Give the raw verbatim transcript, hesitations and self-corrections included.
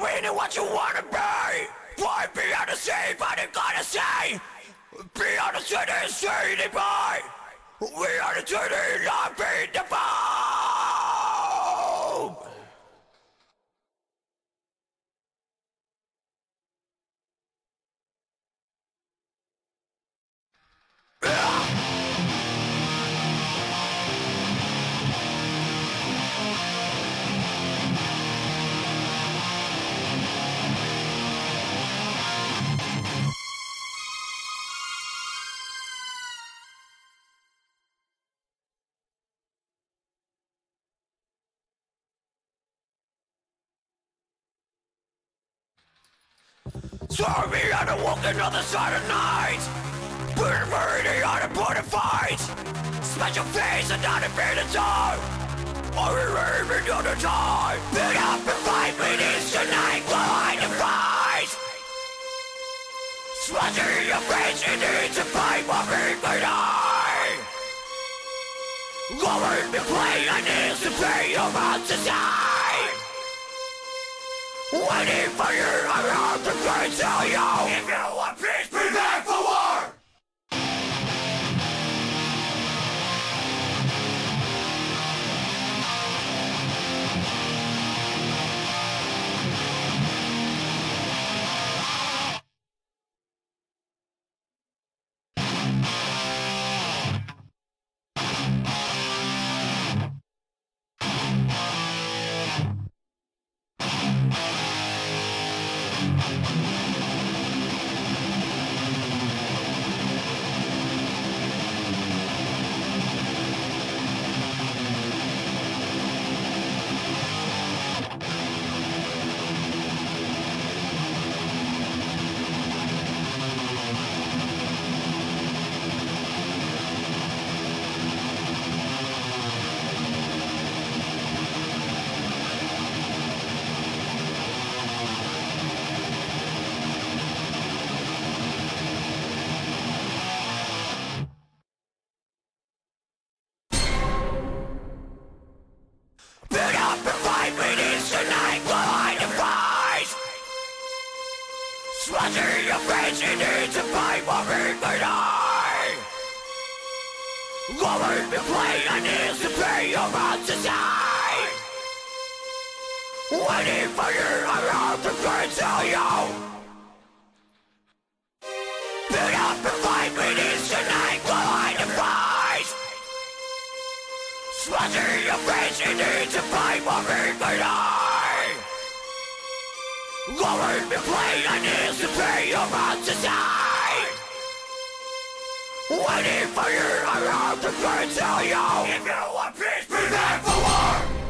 winning what you wanna be. Fly beyond the sea, but you gotta say, beyond the city, city boy. We are the city, not being the bomb. Sorry, I'm walking on the side of night. Burn murder on a border fight. Smash your face and not a bit of time. Are we raving on the time? Pick up and fight with this tonight. Behind the fight. Smatter your face and need to fight what we could I. Lower the play, I need to pay your mouth to die. Waiting for you, I'm out to tell you. If you want peace, be back for war. Smatter your face, you need to fight what we could I. Lower the play, I need to pay your mouth to die. Waiting for you, I'm out to tell you. Pick up and fight with this tonight, behind the fight. Smatter your face, you need to fight what we could I. Lower the play, I need to pay your mouth to die. Waiting for you, I'm out to tell you. If you want peace, be back for war.